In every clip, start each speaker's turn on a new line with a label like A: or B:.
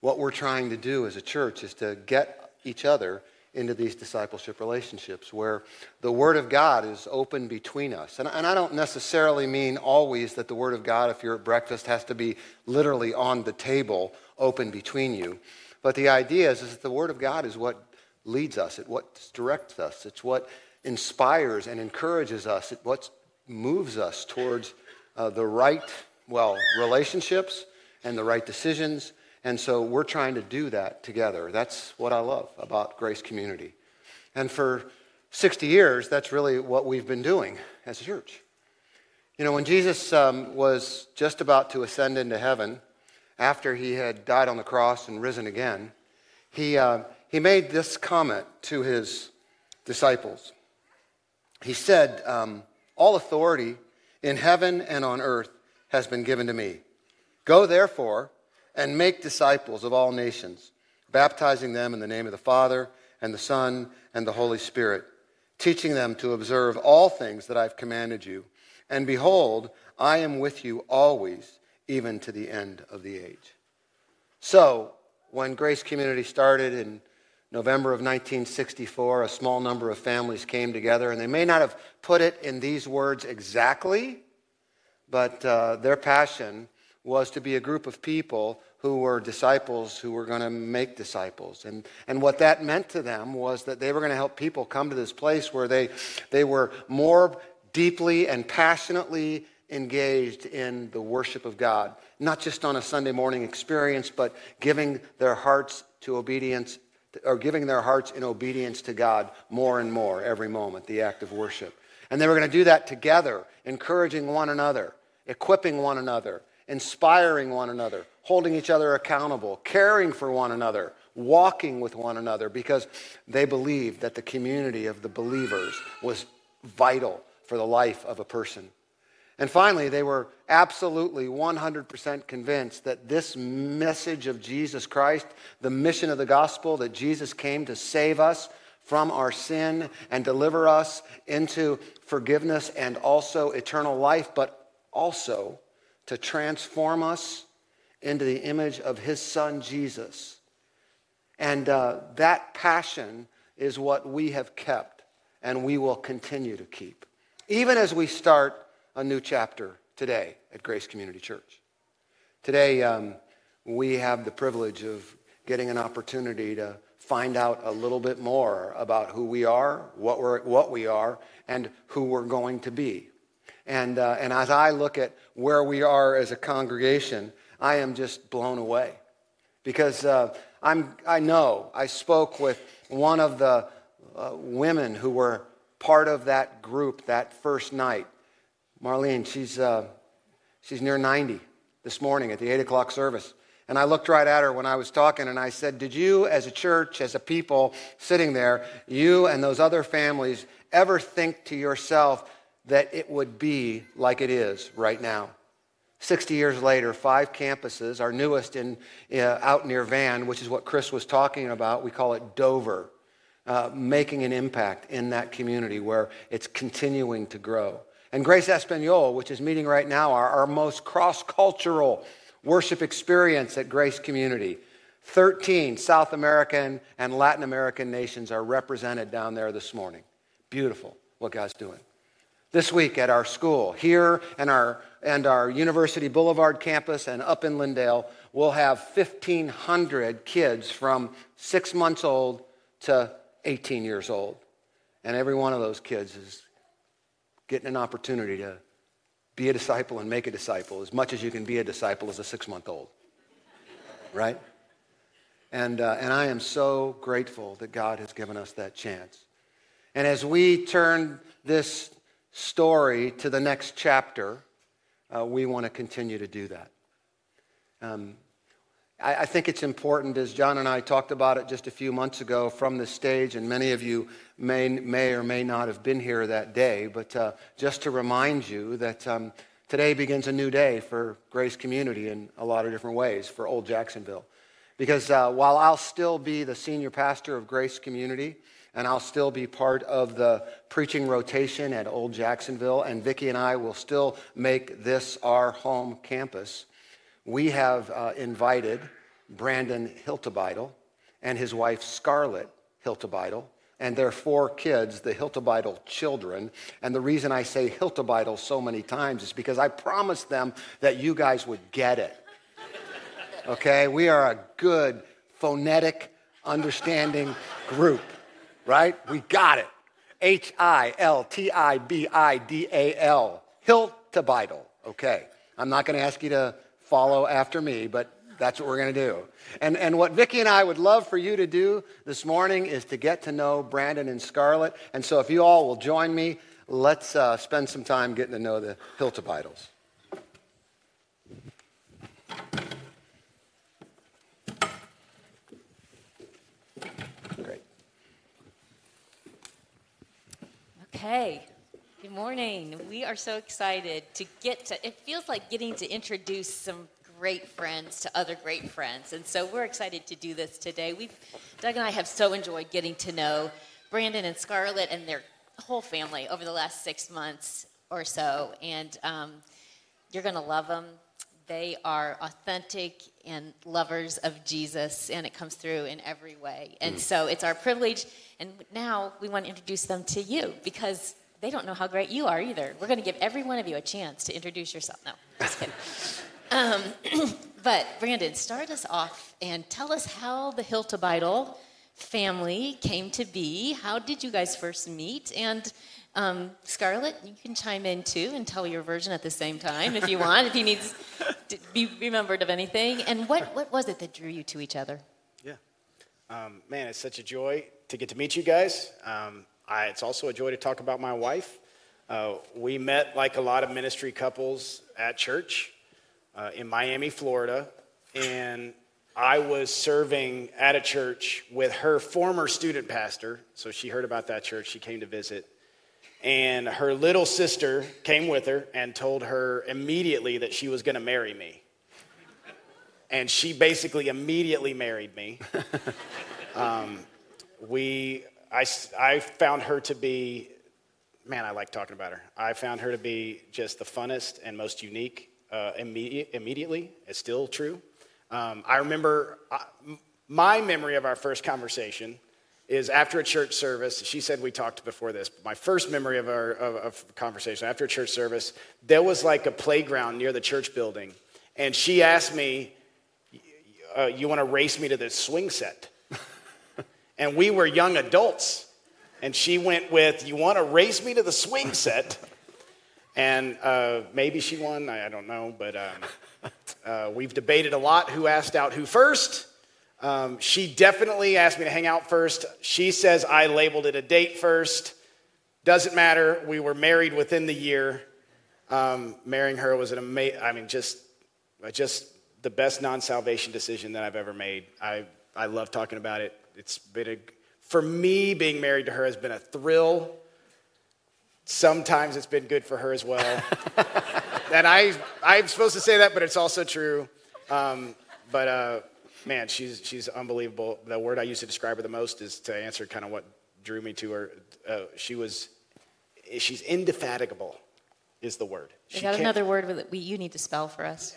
A: what we're trying to do as a church is to get each other into these discipleship relationships where the Word of God is open between us. And I don't necessarily mean always that the Word of God, if you're at breakfast, has to be literally on the table, open between you. But the idea is that the Word of God is what leads us. It's what directs us. It's what inspires and encourages us. It's what moves us towards the right, relationships and the right decisions. And so we're trying to do that together. That's what I love about Grace Community. And for 60 years, that's really what we've been doing as a church. You know, when Jesus was just about to ascend into heaven, after he had died on the cross and risen again, he made this comment to his disciples. He said, all authority in heaven and on earth has been given to me. Go therefore and make disciples of all nations, baptizing them in the name of the Father and the Son and the Holy Spirit, teaching them to observe all things that I've commanded you. And behold, I am with you always, even to the end of the age. So, when Grace Community started in November of 1964, a small number of families came together, and they may not have put it in these words exactly, but their passion was to be a group of people who were disciples who were going to make disciples. And what that meant to them was that they were going to help people come to this place where they were more deeply and passionately engaged in the worship of God, not just on a Sunday morning experience, but giving their hearts to obedience, or giving their hearts in obedience to God more and more every moment, the act of worship. And they were going to do that together, encouraging one another, equipping one another, inspiring one another, holding each other accountable, caring for one another, walking with one another, because they believed that the community of the believers was vital for the life of a person. And finally, they were absolutely 100% convinced that this message of Jesus Christ, the mission of the gospel, that Jesus came to save us from our sin and deliver us into forgiveness and also eternal life, but also to transform us into the image of his Son, Jesus. And that passion is what we have kept and we will continue to keep, even as we start a new chapter today at Grace Community Church. Today, we have the privilege of getting an opportunity to find out a little bit more about who we are, what we are, and who we're going to be. And as I look at where we are as a congregation, I am just blown away. Because I spoke with one of the women who were part of that group that first night. Marlene, she's near 90 this morning at the 8 o'clock service. And I looked right at her when I was talking, and I said, did you as a church, as a people sitting there, you and those other families, ever think to yourself that it would be like it is right now? 60 years later, 5 campuses, our newest out near Van, which is what Chris was talking about. We call it Dover, making an impact in that community where it's continuing to grow. And Grace Espanol, which is meeting right now, our most cross-cultural worship experience at Grace Community. 13 South American and Latin American nations are represented down there this morning. Beautiful what God's doing. This week at our school, here and our University Boulevard campus and up in Lindale, we'll have 1,500 kids from 6 months old to 18 years old. And every one of those kids is getting an opportunity to be a disciple and make a disciple as much as you can be a disciple as a 6-month-old. Right? And I am so grateful that God has given us that chance. And as we turn this story to the next chapter, we want to continue to do that. I think it's important, as John and I talked about it just a few months ago from the stage, and many of you may or may not have been here that day, but just to remind you that today begins a new day for Grace Community in a lot of different ways for Old Jacksonville. Because while I'll still be the senior pastor of Grace Community, and I'll still be part of the preaching rotation at Old Jacksonville, and Vicki and I will still make this our home campus, we have invited Brandon Hiltebeitel, and his wife Scarlett Hiltebeitel, and their 4 kids, the Hiltebeitel children. And the reason I say Hiltebeitel so many times is because I promised them that you guys would get it. Okay? We are a good, phonetic, understanding group, right? We got it. Hiltibidal. Hiltebeitel. Okay. I'm not going to ask you to follow after me, but that's what we're going to do. And what Vicki and I would love for you to do this morning is to get to know Brandon and Scarlett. And so if you all will join me, let's spend some time getting to know the Hiltebeitels. Great.
B: Okay. Good morning. We are so excited to it feels like getting to introduce some great friends to other great friends. And so we're excited to do this today. Doug and I have so enjoyed getting to know Brandon and Scarlett and their whole family over the last 6 months or so. And you're going to love them. They are authentic and lovers of Jesus, and it comes through in every way. And so it's our privilege. And now we want to introduce them to you because they don't know how great you are either. We're going to give every one of you a chance to introduce yourself. No, just kidding. But Brandon, start us off and tell us how the Hiltebeitel family came to be. How did you guys first meet? And Scarlett, you can chime in too and tell your version at the same time if you want, if you need to be remembered of anything. And what was it that drew you to each other?
C: Yeah. Man, it's such a joy to get to meet you guys. It's also a joy to talk about my wife. We met like a lot of ministry couples at church in Miami, Florida, and I was serving at a church with her former student pastor, so she heard about that church, she came to visit, and her little sister came with her and told her immediately that she was going to marry me. And she basically immediately married me. I found her to be, man, I like talking about her. I found her to be just the funnest and most unique immediately. It's still true. I remember my memory of our first conversation is after a church service. She said we talked before this. But my first memory of our conversation after a church service, there was like a playground near the church building. And she asked me, you want to race me to the swing set? And we were young adults. And she went with, you want to race me to the swing set? And maybe she won, I don't know. But we've debated a lot who asked out who first. She definitely asked me to hang out first. She says I labeled it a date first. Doesn't matter. We were married within the year. Marrying her was just the best non-salvation decision that I've ever made. I love talking about it. It's been for me, being married to her has been a thrill. Sometimes it's been good for her as well. And I'm supposed to say that, but it's also true. Man, she's unbelievable. The word I use to describe her the most is to answer kind of what drew me to her. She's indefatigable is the word.
B: You got another word that you need to spell for us.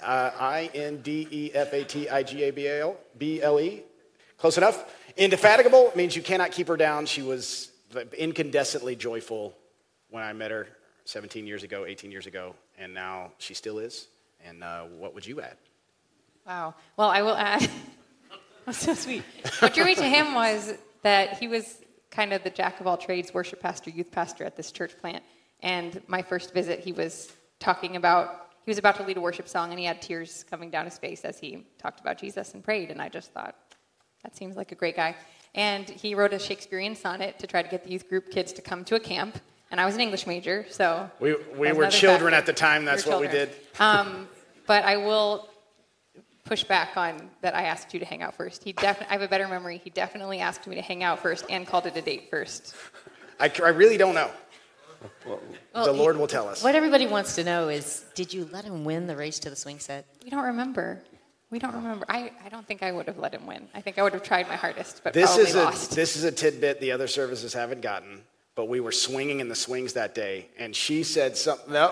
C: Indefatigable. Close enough. Indefatigable means you cannot keep her down. She was incandescently joyful when I met her 17 years ago, 18 years ago, and now she still is. And what would you add?
D: Wow. Well, I will add, that's so sweet. What drew me to him was that he was kind of the jack of all trades, worship pastor, youth pastor at this church plant. And my first visit, he was about to lead a worship song, and he had tears coming down his face as he talked about Jesus and prayed. And I just thought, that seems like a great guy. And he wrote a Shakespearean sonnet to try to get the youth group kids to come to a camp. And I was an English major, so
C: we were children at the time. That's what we did.
D: But I will push back on that. I asked you to hang out first. I have a better memory. He definitely asked me to hang out first and called it a date first. I
C: really don't know. Well, the Lord will tell us.
B: What everybody wants to know is, did you let him win the race to the swing set?
D: We don't remember. I don't think I would have let him win. I think I would have tried my hardest, but probably lost.
C: This is a tidbit the other services haven't gotten, but we were swinging in the swings that day, and she said something. No,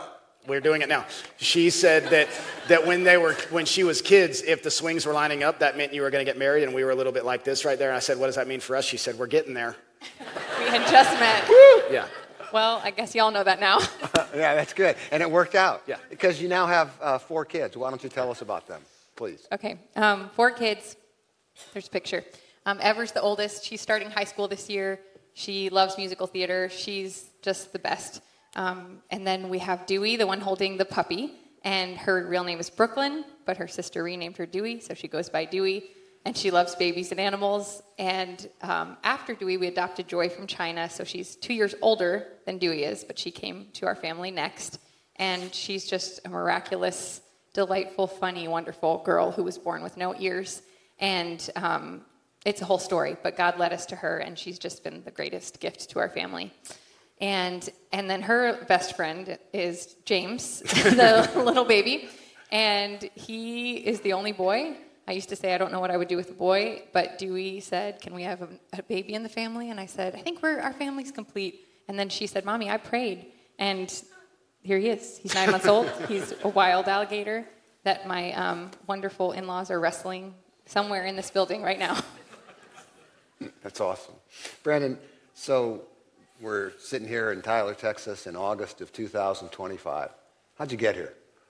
C: We're doing it now. She said that when she was kids, if the swings were lining up, that meant you were going to get married, and we were a little bit like this right there. And I said, what does that mean for us? She said, we're getting there.
D: We had just met.
C: Yeah.
D: Well, I guess y'all know that now.
A: Yeah, that's good. And it worked out.
C: Yeah.
A: Because you now have 4 kids. Why don't you tell us about them, please?
D: Okay, 4 kids. There's a picture. Ever's the oldest. She's starting high school this year. She loves musical theater. She's just the best. And then we have Dewey, the one holding the puppy. And her real name is Brooklyn, but her sister renamed her Dewey, so she goes by Dewey. And she loves babies and animals. And after Dewey, we adopted Joy from China. So she's 2 years older than Dewey is, but she came to our family next. And she's just a miraculous, delightful, funny, wonderful girl who was born with no ears. And it's a whole story, but God led us to her, and she's just been the greatest gift to our family. And then her best friend is James, the little baby. And he is the only boy. I used to say I don't know what I would do with a boy, but Dewey said, can we have a baby in the family? And I said, I think our family's complete. And then she said, Mommy, I prayed. And here he is. He's 9 months old. He's a wild alligator that my wonderful in-laws are wrestling somewhere in this building right now.
A: That's awesome. Brandon, so we're sitting here in Tyler, Texas in August of 2025. How'd you get here?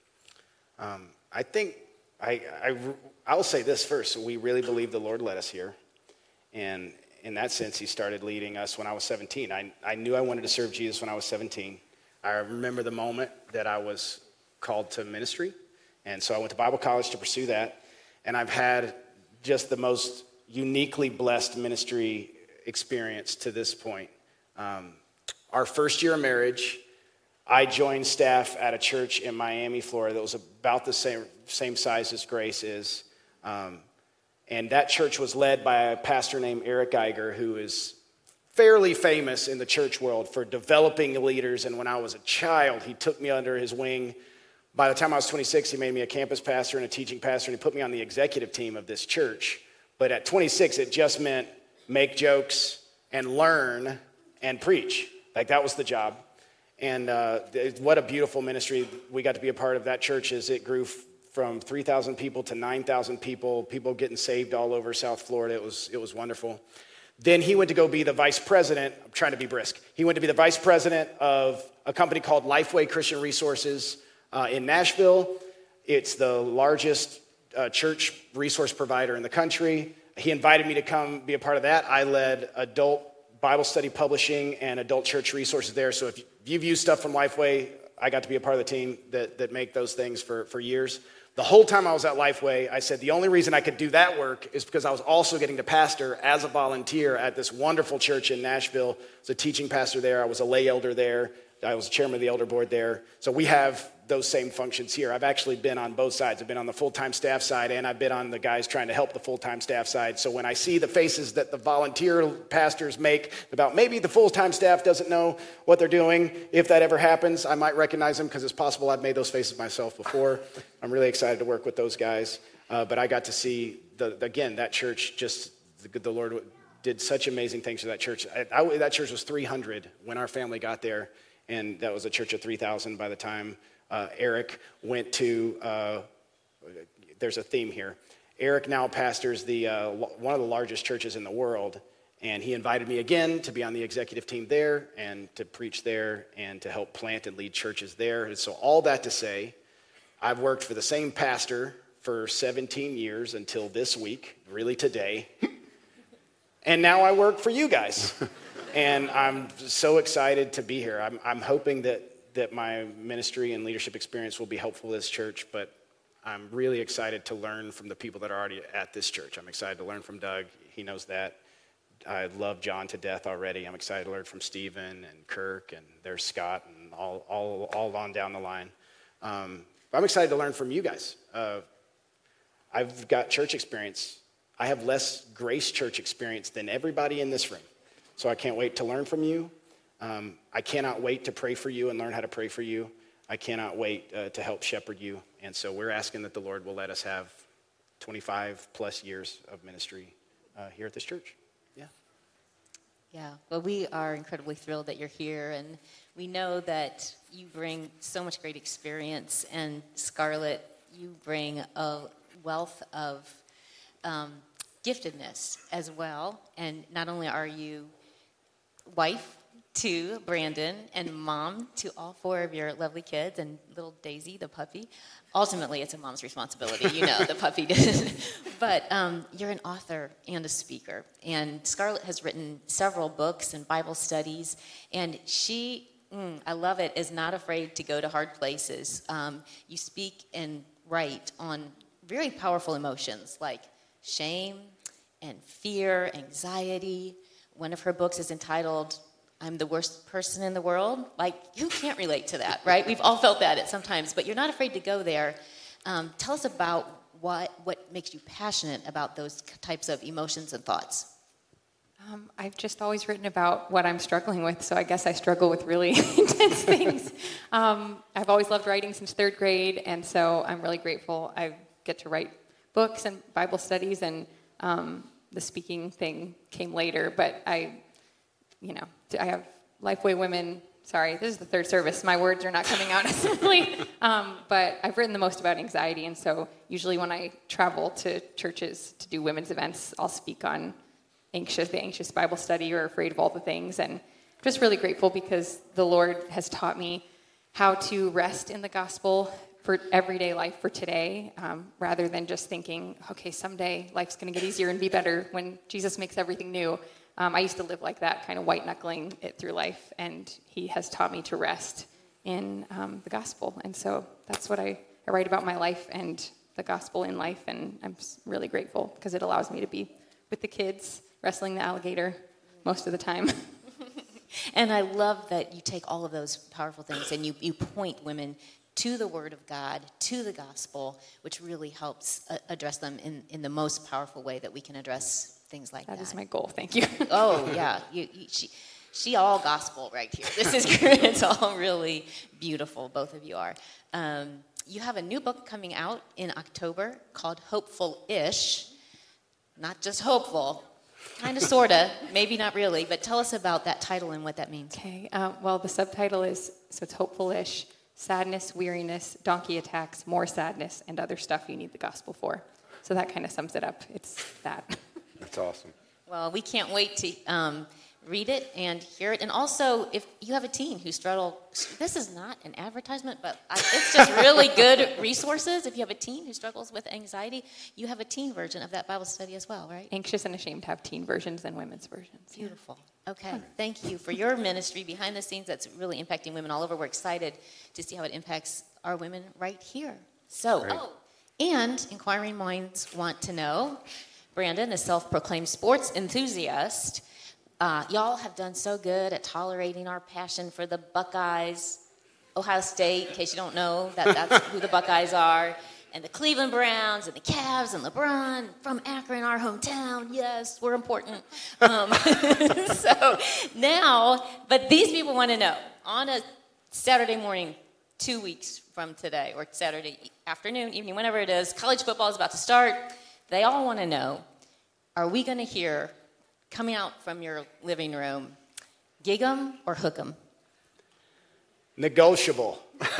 C: I think I'll say this first. We really believe the Lord led us here. And in that sense, he started leading us when I was 17. I knew I wanted to serve Jesus when I was 17. I remember the moment that I was called to ministry. And so I went to Bible college to pursue that. And I've had just the most uniquely blessed ministry experience to this point. Our first year of marriage, I joined staff at a church in Miami, Florida that was about the same size as Grace is. And that church was led by a pastor named Eric Geiger, who is fairly famous in the church world for developing leaders. And when I was a child, he took me under his wing. By the time I was 26, he made me a campus pastor and a teaching pastor, and he put me on the executive team of this church. But at 26, it just meant make jokes and learn and preach. Like, that was the job. And what a beautiful ministry we got to be a part of that church as it grew from 3,000 people to 9,000 people getting saved all over South Florida. It was wonderful. Then he went to go be the vice president. I'm trying to be brisk. He went to be the vice president of a company called Lifeway Christian Resources in Nashville. It's the largest church resource provider in the country. He invited me to come be a part of that. I led adult Bible study publishing and adult church resources there. So if you've used stuff from Lifeway, I got to be a part of the team that make those things for years. The whole time I was at Lifeway, I said the only reason I could do that work is because I was also getting to pastor as a volunteer at this wonderful church in Nashville. I was a teaching pastor there. I was a lay elder there. I was chairman of the elder board there. So we have those same functions here. I've actually been on both sides. I've been on the full-time staff side, and I've been on the guys trying to help the full-time staff side. So when I see the faces that the volunteer pastors make about maybe the full-time staff doesn't know what they're doing, if that ever happens, I might recognize them because it's possible I've made those faces myself before. I'm really excited to work with those guys. But I got to see, that church, just the Lord did such amazing things for that church. That church was 300 when our family got there, and that was a church of 3,000 by the time Eric went to, there's a theme here. Eric now pastors one of the largest churches in the world, and he invited me again to be on the executive team there and to preach there and to help plant and lead churches there. And so all that to say, I've worked for the same pastor for 17 years until this week, really today, and now I work for you guys. And I'm so excited to be here. I'm hoping that my ministry and leadership experience will be helpful to this church, but I'm really excited to learn from the people that are already at this church. I'm excited to learn from Doug. He knows that. I love John to death already. I'm excited to learn from Stephen and Kirk, and there's Scott and all on down the line. I'm excited to learn from you guys. I've got church experience. I have less Grace Church experience than everybody in this room. So I can't wait to learn from you. I cannot wait to pray for you and learn how to pray for you. I cannot wait to help shepherd you. And so we're asking that the Lord will let us have 25 plus years of ministry here at this church. Yeah.
B: Yeah, well, we are incredibly thrilled that you're here, and we know that you bring so much great experience, and Scarlett, you bring a wealth of giftedness as well, and not only are you wife to Brandon and mom to all 4 of your lovely kids and little Daisy, the puppy. Ultimately, it's a mom's responsibility, the puppy did. But you're an author and a speaker. And Scarlett has written several books and Bible studies. And she, I love it, is not afraid to go to hard places. You speak and write on very powerful emotions like shame and fear, anxiety. One of her books is entitled, I'm the worst person in the world. Like, who can't relate to that, right? We've all felt that at some times, but you're not afraid to go there. Tell us about what makes you passionate about those types of emotions and thoughts.
D: I've just always written about what I'm struggling with, so I guess I struggle with really intense things. I've always loved writing since 3rd grade, and so I'm really grateful I get to write books and Bible studies, and the speaking thing came later, but I have Lifeway Women. Sorry, this is the 3rd service. My words are not coming out as simply. But I've written the most about anxiety, and so usually when I travel to churches to do women's events, I'll speak on the anxious Bible study or afraid of all the things. And I'm just really grateful because the Lord has taught me how to rest in the gospel for everyday life for today, rather than just thinking, okay, someday life's going to get easier and be better when Jesus makes everything new. I used to live like that, kind of white-knuckling it through life, and he has taught me to rest in the gospel. And so that's what I write about my life and the gospel in life, and I'm really grateful because it allows me to be with the kids, wrestling the alligator most of the time.
B: And I love that you take all of those powerful things and you point women to the Word of God, to the gospel, which really helps address them in the most powerful way that we can address things like that.
D: That is my goal. Thank you.
B: Oh, yeah. She all gospel right here. This is great. It's all really beautiful. Both of you are. You have a new book coming out in October called Hopeful-ish. Not just hopeful. Kind of, sort of. Maybe not really. But tell us about that title and what that means.
D: Okay. Well, the subtitle is, so it's Hopeful-ish, Sadness, Weariness, Donkey Attacks, More Sadness, and Other Stuff You Need the Gospel For. So that kind of sums it up. It's that.
A: That's awesome.
B: Well, we can't wait to read it and hear it. And also, if you have a teen who struggles, this is not an advertisement, but it's just really good resources. If you have a teen who struggles with anxiety, you have a teen version of that Bible study as well, right?
D: Anxious and Ashamed have teen versions and women's versions.
B: Beautiful. Okay. Thank you for your ministry behind the scenes that's really impacting women all over. We're excited to see how it impacts our women right here. So, and inquiring minds want to know, Brandon, a self-proclaimed sports enthusiast, y'all have done so good at tolerating our passion for the Buckeyes, Ohio State, in case you don't know, that's who the Buckeyes are, and the Cleveland Browns, and the Cavs, and LeBron from Akron, our hometown. Yes, we're important. So now, but these people want to know, on a Saturday morning, 2 weeks from today, or Saturday afternoon, evening, whenever it is, college football is about to start. They all want to know, are we going to hear, coming out from your living room, gig 'em or hook 'em?
C: Negotiable.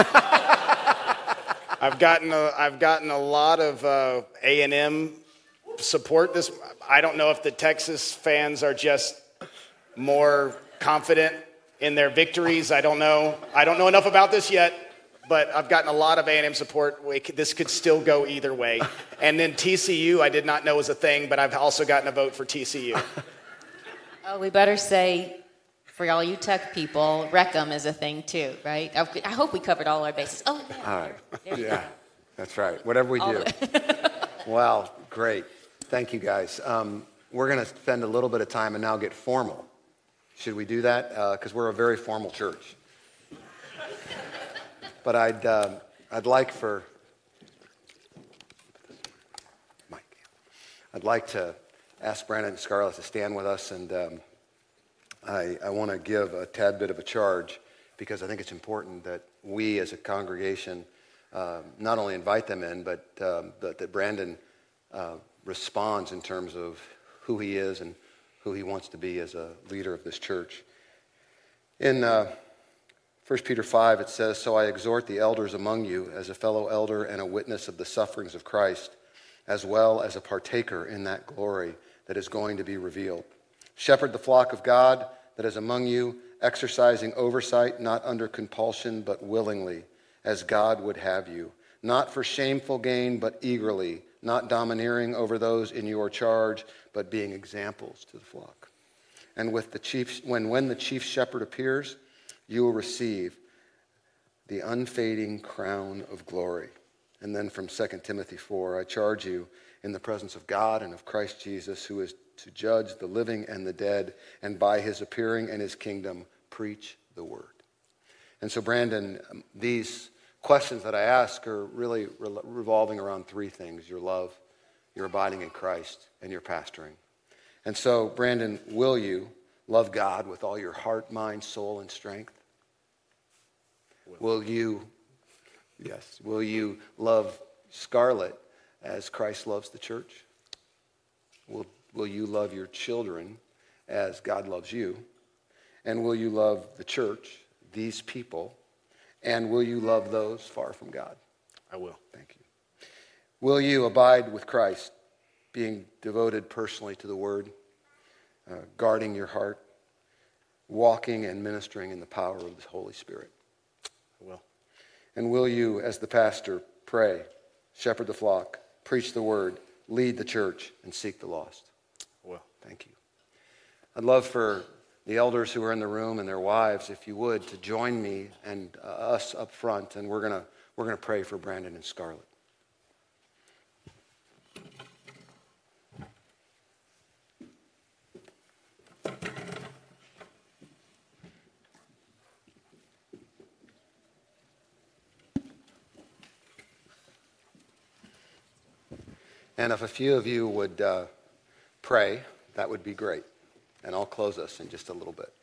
C: I've gotten a lot of A&M support. I don't know if the Texas fans are just more confident in their victories. I don't know enough about this yet, but I've gotten a lot of A&M support. This could still go either way. And then TCU, I did not know was a thing, but I've also gotten a vote for TCU.
B: Oh, we better say, for all you tech people, Wreck-'em is a thing too, right? I hope we covered all our bases. Oh, yeah.
A: All right. Yeah, that's right. Whatever we do. Wow, great. Thank you, guys. We're going to spend a little bit of time and now get formal. Should we do that? Because we're a very formal church. But I'd like to ask Brandon and Scarlett to stand with us, and I want to give a tad bit of a charge because I think it's important that we as a congregation not only invite them in, but that Brandon responds in terms of who he is and who he wants to be as a leader of this church. In 1 Peter 5, it says, "So I exhort the elders among you as a fellow elder and a witness of the sufferings of Christ, as well as a partaker in that glory that is going to be revealed. Shepherd the flock of God that is among you, exercising oversight, not under compulsion, but willingly, as God would have you, not for shameful gain, but eagerly, not domineering over those in your charge, but being examples to the flock. And when the chief shepherd appears, you will receive the unfading crown of glory." And then from 2 Timothy 4, "I charge you in the presence of God and of Christ Jesus, who is to judge the living and the dead, and by his appearing and his kingdom, preach the word." And so, Brandon, these questions that I ask are really revolving around three things: your love, your abiding in Christ, and your pastoring. And so, Brandon, will you love God with all your heart, mind, soul, and strength? Will you love Scarlett as Christ loves the church? Will you love your children as God loves you? And will you love the church, these people? And will you love those far from God?
C: I will.
A: Thank you. Will you abide with Christ, being devoted personally to the Word, guarding your heart, walking and ministering in the power of the Holy Spirit?
C: I will.
A: And will you, as the pastor, pray, shepherd the flock, preach the Word, lead the church, and seek the lost?
C: I will.
A: Thank you. I'd love for the elders who are in the room and their wives, if you would, to join me and us up front, and we're gonna pray for Brandon and Scarlett. And if a few of you would pray, that would be great. And I'll close us in just a little bit.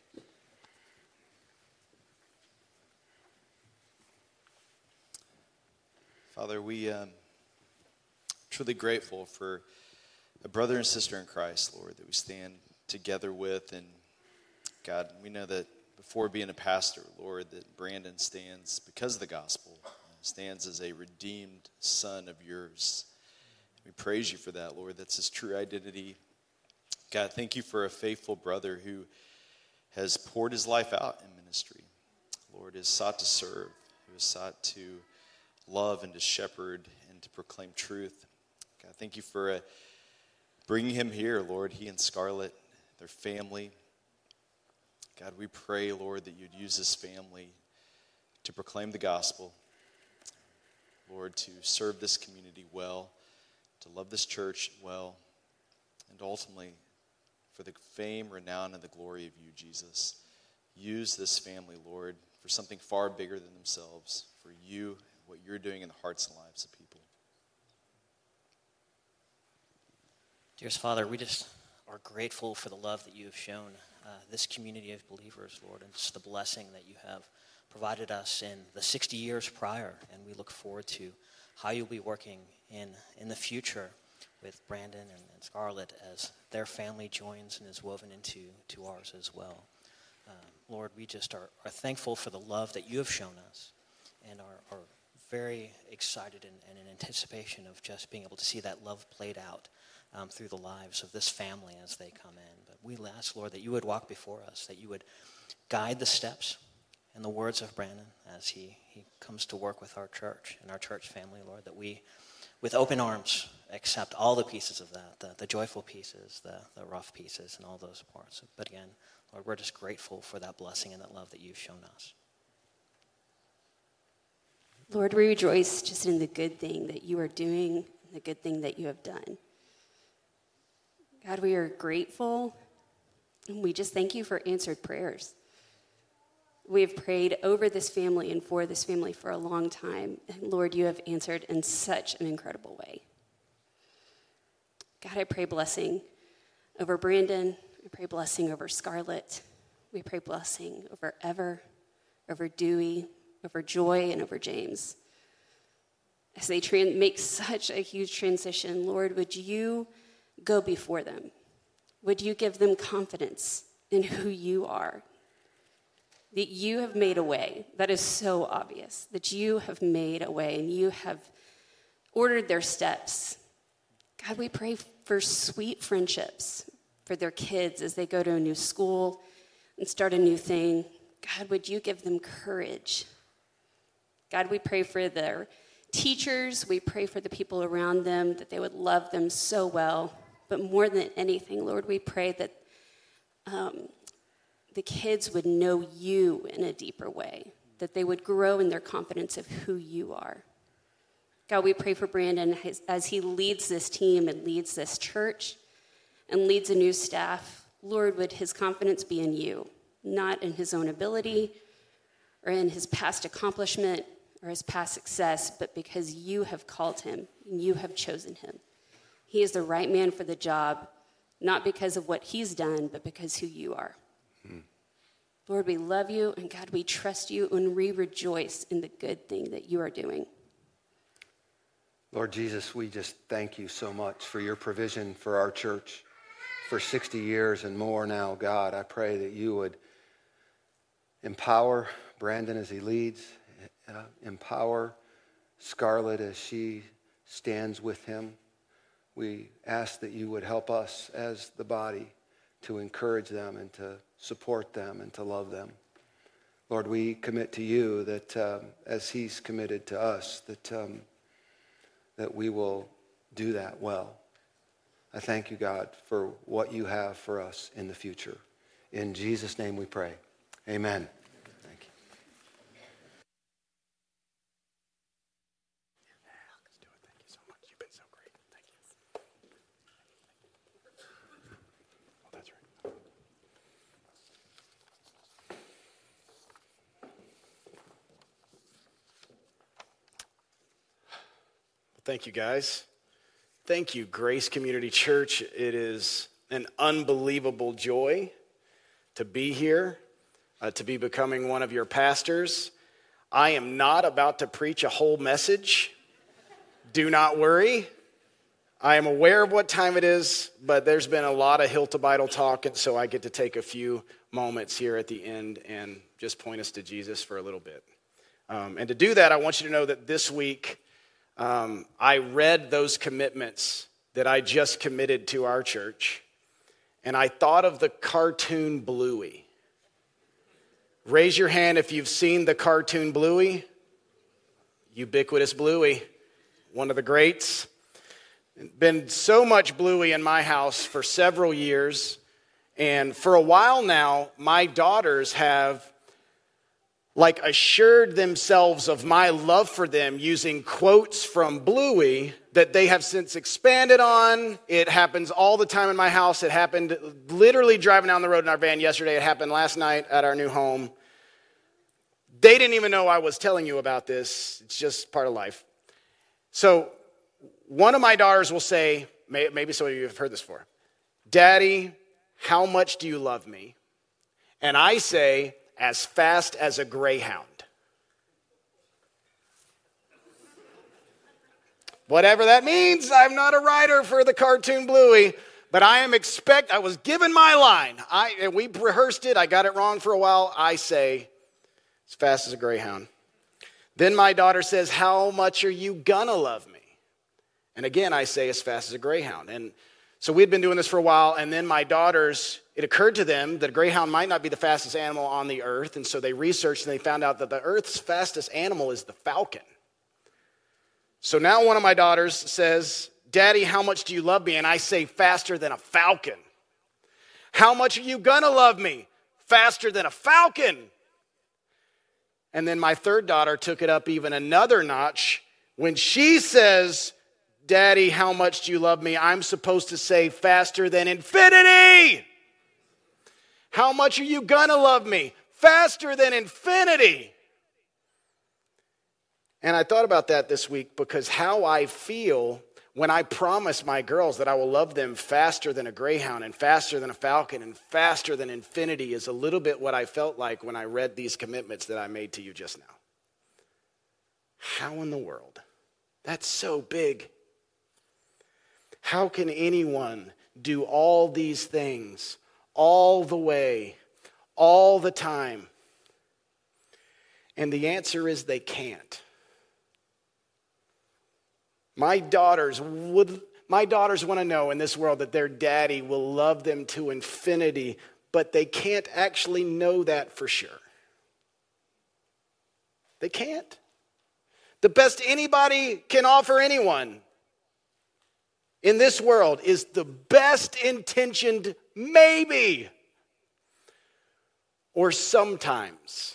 E: Father, we truly grateful for a brother and sister in Christ, Lord, that we stand together with. And God, we know that before being a pastor, Lord, that Brandon stands, because of the gospel, stands as a redeemed son of yours. We praise you for that, Lord. That's his true identity. God, thank you for a faithful brother who has poured his life out in ministry. Lord, has sought to serve, who has sought to love and to shepherd and to proclaim truth. God, thank you for bringing him here, Lord, he and Scarlett, their family. God, we pray, Lord, that you'd use this family to proclaim the gospel, Lord, to serve this community well, to love this church well, and ultimately for the fame, renown, and the glory of you, Jesus. Use this family, Lord, for something far bigger than themselves, for you, what you're doing in the hearts and lives of people.
F: Dearest Father, we just are grateful for the love that you have shown this community of believers, Lord, and just the blessing that you have provided us in the 60 years prior, and we look forward to how you'll be working in the future with Brandon and Scarlett as their family joins and is woven into ours as well. Lord, we just are thankful for the love that you have shown us and are very excited and in anticipation of just being able to see that love played out through the lives of this family as they come in. But we ask, Lord, that you would walk before us, that you would guide the steps and the words of Brandon as he comes to work with our church and our church family, Lord, that we, with open arms, accept all the pieces of that, the joyful pieces, the rough pieces, and all those parts. But again, Lord, we're just grateful for that blessing and that love that you've shown us.
G: Lord, we rejoice just in the good thing that you are doing, and the good thing that you have done. God, we are grateful, and we just thank you for answered prayers. We have prayed over this family and for this family for a long time, and Lord, you have answered in such an incredible way. God, I pray blessing over Brandon. I pray blessing over Scarlett. We pray blessing over Ever, over Dewey, over Joy, and over James. As they make such a huge transition, Lord, would you go before them? Would you give them confidence in who you are? That you have made a way. That is so obvious. That you have made a way and you have ordered their steps. God, we pray for sweet friendships for their kids as they go to a new school and start a new thing. God, would you give them courage? God, we pray for their teachers. We pray for the people around them, that they would love them so well. But more than anything, Lord, we pray that the kids would know you in a deeper way, that they would grow in their confidence of who you are. God, we pray for Brandon as he leads this team and leads this church and leads a new staff. Lord, would his confidence be in you, not in his own ability or in his past accomplishment or his past success, but because you have called him and you have chosen him. He is the right man for the job, not because of what he's done, but because who you are. Lord, we love you, and God, we trust you, and we rejoice in the good thing that you are doing.
A: Lord Jesus, we just thank you so much for your provision for our church for 60 years and more now. God, I pray that you would empower Brandon as he leads, empower Scarlett as she stands with him. We ask that you would help us as the body to encourage them and to support them and to love them. Lord, we commit to you that as he's committed to us, that we will do that well. I thank you, God, for what you have for us in the future. In Jesus' name we pray. Amen. Thank you.
C: Let's do it. Thank you so much. You've been so great. Thank you. Oh, that's right. Thank you, guys. Thank you, Grace Community Church. It is an unbelievable joy to be here, to be becoming one of your pastors. I am not about to preach a whole message. Do not worry. I am aware of what time it is, but there's been a lot of Hill to Bidle talk, and so I get to take a few moments here at the end and just point us to Jesus for a little bit. And to do that, I want you to know that this week, I read those commitments that I just committed to our church, and I thought of the cartoon Bluey. Raise your hand if you've seen the cartoon Bluey. Ubiquitous Bluey, one of the greats. Been so much Bluey in my house for several years, and for a while now, my daughters have assured themselves of my love for them using quotes from Bluey that they have since expanded on. It happens all the time in my house. It happened literally driving down the road in our van yesterday. It happened last night at our new home. They didn't even know I was telling you about this. It's just part of life. So one of my daughters will say, maybe some of you have heard this before, "Daddy, how much do you love me?" And I say, "As fast as a greyhound." Whatever that means, I'm not a writer for the cartoon Bluey, but I was given my line. And we rehearsed it. I got it wrong for a while. I say, "As fast as a greyhound." Then my daughter says, "How much are you gonna love me?" And again, I say, "As fast as a greyhound." And so we'd been doing this for a while, and then my daughters, it occurred to them that a greyhound might not be the fastest animal on the earth, and so they researched and they found out that the earth's fastest animal is the falcon. So now one of my daughters says, "Daddy, how much do you love me?" And I say, "Faster than a falcon." "How much are you gonna love me?" "Faster than a falcon." And then my third daughter took it up even another notch when she says, "Daddy, how much do you love me?" I'm supposed to say, "Faster than infinity." "How much are you gonna love me?" "Faster than infinity." And I thought about that this week because how I feel when I promise my girls that I will love them faster than a greyhound and faster than a falcon and faster than infinity is a little bit what I felt like when I read these commitments that I made to you just now. How in the world? That's so big. How can anyone do all these things all the way, all the time? And the answer is they can't. My daughters want to know in this world that their daddy will love them to infinity, but they can't actually know that for sure. They can't. The best anybody can offer anyone in this world is the best intentioned maybe, or sometimes.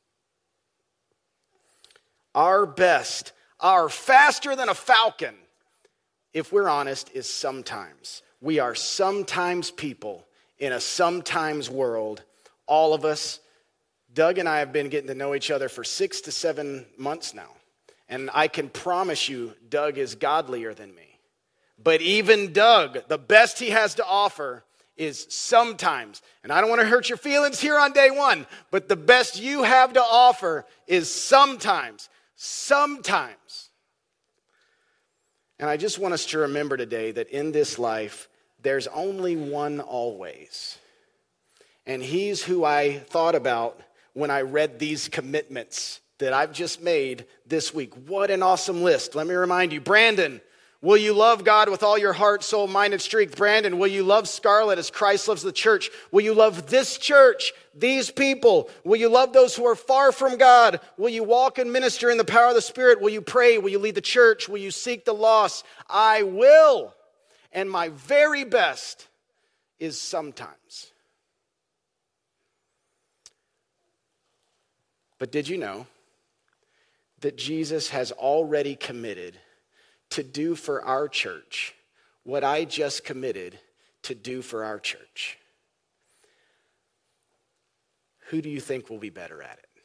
C: Our best, our faster than a falcon, if we're honest, is sometimes. We are sometimes people in a sometimes world. All of us. Doug and I have been getting to know each other for 6 to 7 months now. And I can promise you, Doug is godlier than me. But even Doug, the best he has to offer is sometimes. And I don't want to hurt your feelings here on day one, but the best you have to offer is sometimes. Sometimes. And I just want us to remember today that in this life, there's only one always. And he's who I thought about when I read these commitments that I've just made this week. What an awesome list. Let me remind you, Brandon, will you love God with all your heart, soul, mind, and strength? Brandon, will you love Scarlett as Christ loves the church? Will you love this church, these people? Will you love those who are far from God? Will you walk and minister in the power of the Spirit? Will you pray? Will you lead the church? Will you seek the lost? I will. And my very best is sometimes. But did you know that Jesus has already committed to do for our church what I just committed to do for our church? Who do you think will be better at it?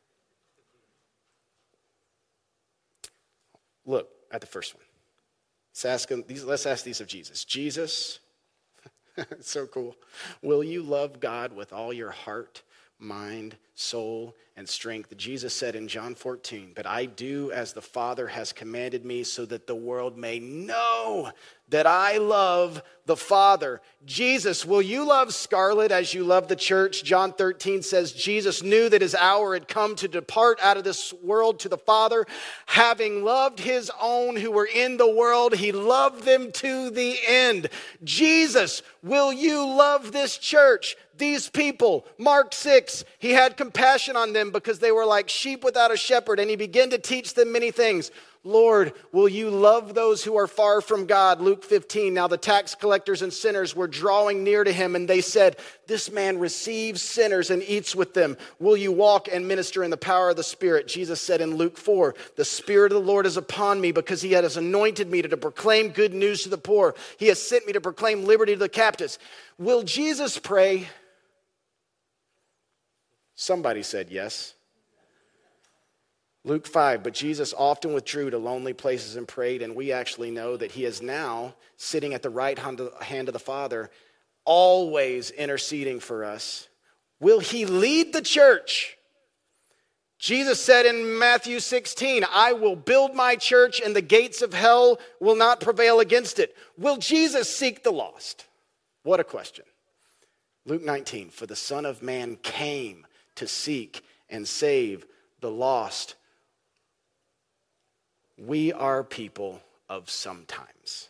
C: Look at the first one. Let's ask these of Jesus. Jesus, it's so cool. Will you love God with all your heart, mind, soul, and strength? Jesus said in John 14, but I do as the Father has commanded me, so that the world may know that I love the Father. Jesus, will you love Scarlett as you love the church? John 13 says Jesus knew that his hour had come to depart out of this world to the Father. Having loved his own who were in the world, he loved them to the end. Jesus, will you love this church? These people, Mark 6, he had compassion on them because they were like sheep without a shepherd, and he began to teach them many things. Lord, will you love those who are far from God? Luke 15, now the tax collectors and sinners were drawing near to him, and they said, this man receives sinners and eats with them. Will you walk and minister in the power of the Spirit? Jesus said in Luke 4, the Spirit of the Lord is upon me because he has anointed me to proclaim good news to the poor. He has sent me to proclaim liberty to the captives. Will Jesus pray? Somebody said yes. Luke 5, but Jesus often withdrew to lonely places and prayed, and we actually know that he is now sitting at the right hand of the Father, always interceding for us. Will he lead the church? Jesus said in Matthew 16, I will build my church and the gates of hell will not prevail against it. Will Jesus seek the lost? What a question. Luke 19, for the Son of Man came to seek and save the lost. We are people of sometimes.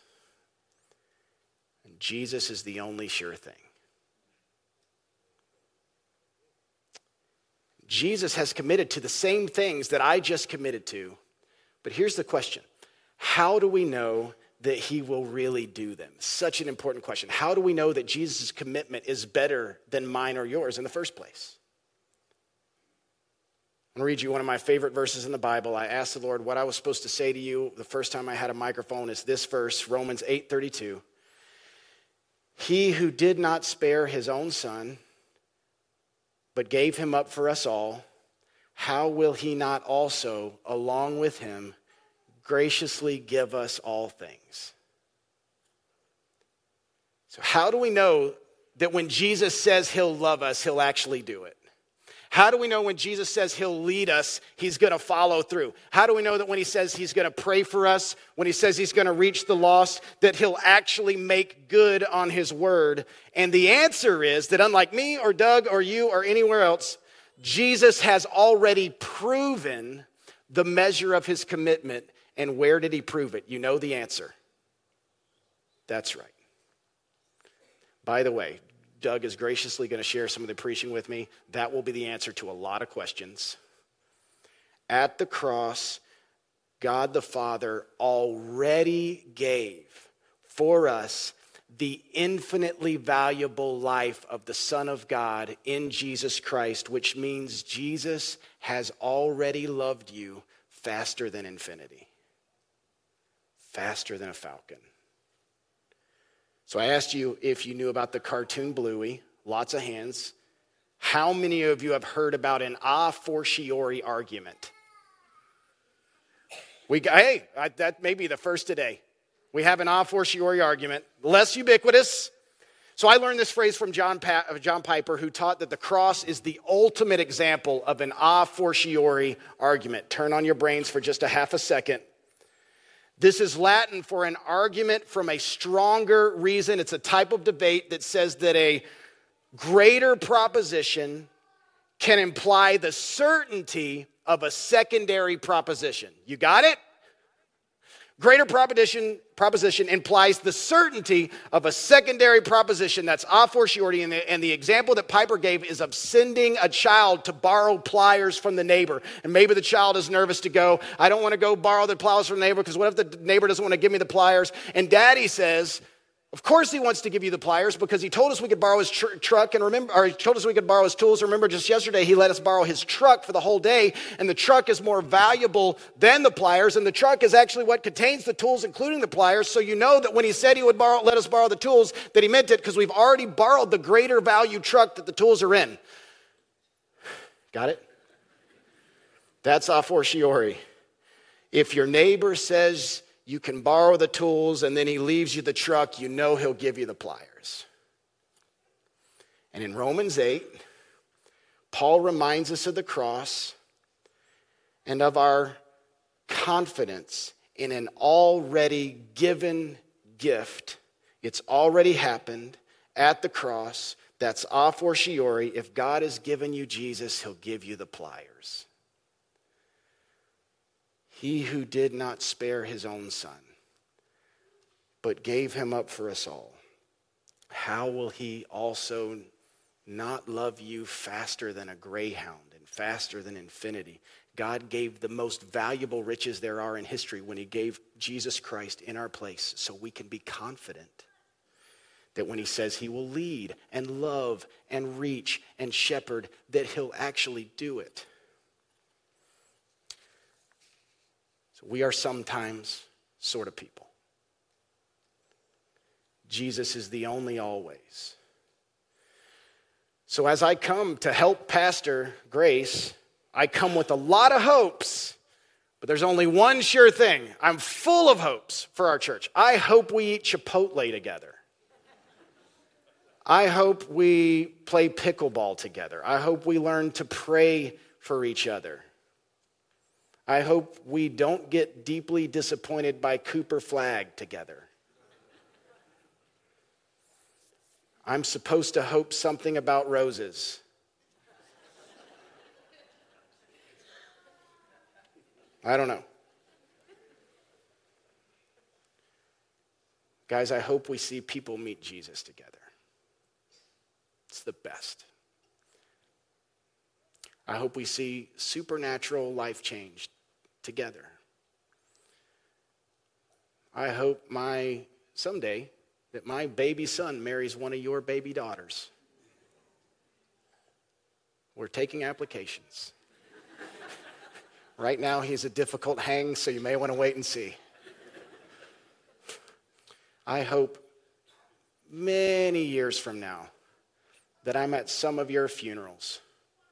C: And Jesus is the only sure thing. Jesus has committed to the same things that I just committed to. But here's the question. How do we know that he will really do them? Such an important question. How do we know that Jesus' commitment is better than mine or yours in the first place? I'm going to read you one of my favorite verses in the Bible. I asked the Lord what I was supposed to say to you the first time I had a microphone. Is this verse, Romans 8:32. He who did not spare his own son, but gave him up for us all, how will he not also, along with him, graciously give us all things? So how do we know that when Jesus says he'll love us, he'll actually do it? How do we know when Jesus says he'll lead us, he's going to follow through? How do we know that when he says he's going to pray for us, when he says he's going to reach the lost, that he'll actually make good on his word? And the answer is that unlike me or Doug or you or anywhere else, Jesus has already proven the measure of his commitment. And where did he prove it? You know the answer. That's right. By the way, Doug is graciously going to share some of the preaching with me. That will be the answer to a lot of questions. At the cross, God the Father already gave for us the infinitely valuable life of the Son of God in Jesus Christ, which means Jesus has already loved you faster than infinity, faster than a falcon. So I asked you if you knew about the cartoon Bluey. Lots of hands. How many of you have heard about an a fortiori argument? That may be the first today. We have an a fortiori argument, less ubiquitous. So I learned this phrase from John Piper, who taught that the cross is the ultimate example of an a fortiori argument. Turn on your brains for just a half a second. This is Latin for an argument from a stronger reason. It's a type of debate that says that a greater proposition can imply the certainty of a secondary proposition. You got it? Greater proposition implies the certainty of a secondary proposition that's a fortiori. And the example that Piper gave is of sending a child to borrow pliers from the neighbor. And maybe the child is nervous to go. I don't want to go borrow the pliers from the neighbor because what if the neighbor doesn't want to give me the pliers? And daddy says, of course he wants to give you the pliers because he told us we could borrow his truck and remember, or he told us we could borrow his tools. Remember just yesterday he let us borrow his truck for the whole day, and the truck is more valuable than the pliers, and the truck is actually what contains the tools, including the pliers. So you know that when he said he would let us borrow the tools, that he meant it because we've already borrowed the greater value truck that the tools are in. Got it? That's a fortiori. If your neighbor says you can borrow the tools, and then he leaves you the truck, you know he'll give you the pliers. And in Romans 8, Paul reminds us of the cross and of our confidence in an already given gift. It's already happened at the cross. That's a fortiori. If God has given you Jesus, he'll give you the pliers. He who did not spare his own son, but gave him up for us all, how will he also not love you faster than a greyhound and faster than infinity? God gave the most valuable riches there are in history when he gave Jesus Christ in our place, so we can be confident that when he says he will lead and love and reach and shepherd, that he'll actually do it. So we are sometimes sort of people. Jesus is the only always. So as I come to help Pastor Grace, I come with a lot of hopes, but there's only one sure thing. I'm full of hopes for our church. I hope we eat Chipotle together. I hope we play pickleball together. I hope we learn to pray for each other. I hope we don't get deeply disappointed by Cooper Flag together. I'm supposed to hope something about roses. I don't know. Guys, I hope we see people meet Jesus together. It's the best. I hope we see supernatural life change together. I hope someday that my baby son marries one of your baby daughters. We're taking applications. Right now he's a difficult hang, so you may want to wait and see. I hope many years from now that I'm at some of your funerals,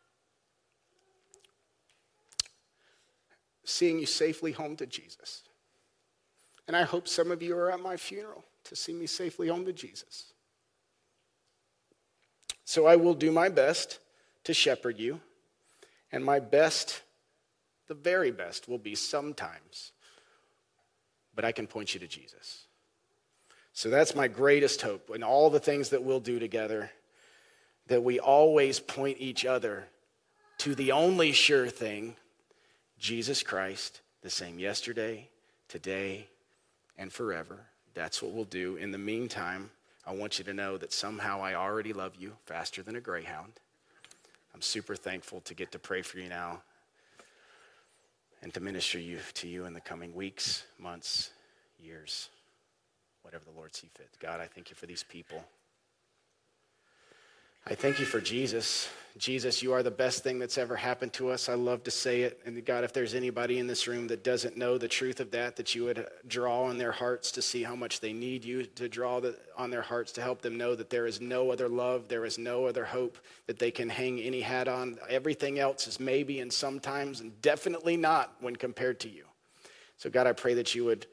C: seeing you safely home to Jesus. And I hope some of you are at my funeral to see me safely home to Jesus. So I will do my best to shepherd you And my best, the very best, will be sometimes. But I can point you to Jesus. So that's my greatest hope in all the things that we'll do together, that we always point each other to the only sure thing, Jesus Christ, the same yesterday, today, and forever. That's what we'll do. In the meantime, I want you to know that somehow I already love you faster than a greyhound. I'm super thankful to get to pray for you now and to minister to you in the coming weeks, months, years, whatever the Lord sees fit. God, I thank you for these people. I thank you for Jesus. Jesus, you are the best thing that's ever happened to us. I love to say it. And God, if there's anybody in this room that doesn't know the truth of that you would draw on their hearts to see how much they need you, to draw on their hearts to help them know that there is no other love, there is no other hope that they can hang any hat on. Everything else is maybe and sometimes and definitely not when compared to you. So God, I pray that you would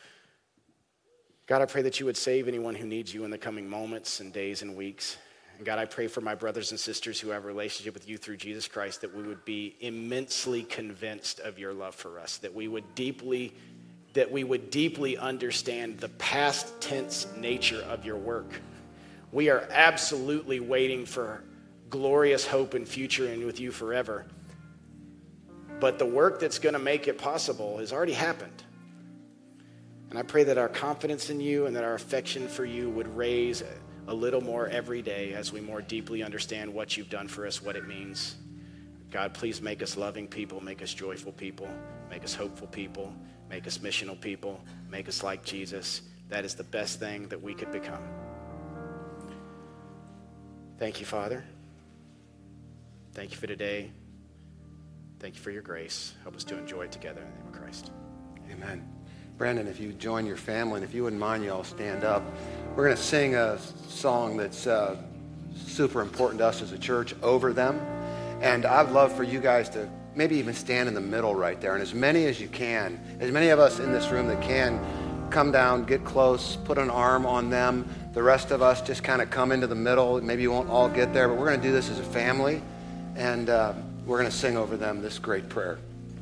C: save anyone who needs you in the coming moments and days and weeks. And God, I pray for my brothers and sisters who have a relationship with you through Jesus Christ, that we would be immensely convinced of your love for us, that we would deeply understand the past tense nature of your work. We are absolutely waiting for glorious hope and future and with you forever. But the work that's going to make it possible has already happened. And I pray that our confidence in you and that our affection for you would raise a little more every day as we more deeply understand what you've done for us, what it means. God, please make us loving people, make us joyful people, make us hopeful people, make us missional people, make us like Jesus. That is the best thing that we could become. Thank you, Father. Thank you for today. Thank you for your grace. Help us to enjoy it together in the name of Christ.
A: Amen. Brandon, if you join your family, and if you wouldn't mind, you all stand up. We're going to sing a song that's super important to us as a church, Over Them. And I'd love for you guys to maybe even stand in the middle right there. And as many as you can, as many of us in this room that can, come down, get close, put an arm on them. The rest of us just kind of come into the middle. Maybe you won't all get there, but we're going to do this as a family. And we're going to sing over them this great prayer.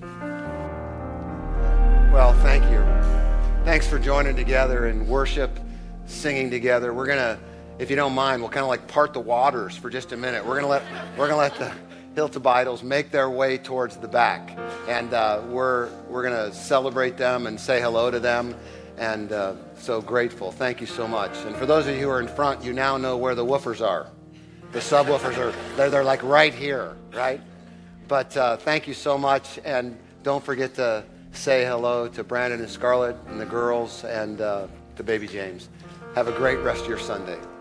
A: Well, thank you. Thanks for joining together in worship, singing together. We're going to, if you don't mind, we'll kind of like part the waters for just a minute. We're going to let the Hilltop Idols make their way towards the back. And we're going to celebrate them and say hello to them. And so grateful. Thank you so much. And for those of you who are in front, you now know where the woofers are. The subwoofers are, they're like right here, right? But thank you so much. And don't forget to say hello to Brandon and Scarlett and the girls and to baby James. Have a great rest of your Sunday.